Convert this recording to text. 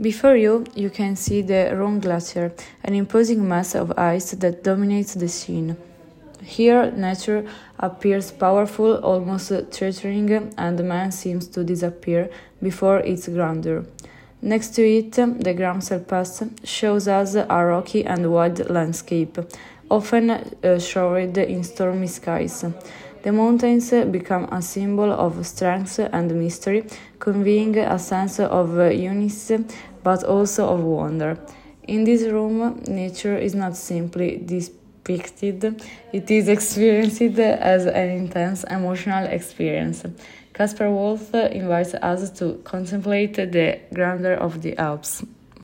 Before you, you can see the Rhone Glacier, an imposing mass of ice that dominates the scene. Here, nature appears powerful, almost threatening, and man seems to disappear before its grandeur. Next to it, the Gramsci Pass shows us a rocky and wild landscape, often shrouded in stormy skies. The mountains become a symbol of strength and mystery, conveying a sense of unity but also of wonder. In this room, nature is not simply depicted, it is experienced as an intense emotional experience. Caspar Wolf invites us to contemplate the grandeur of the Alps.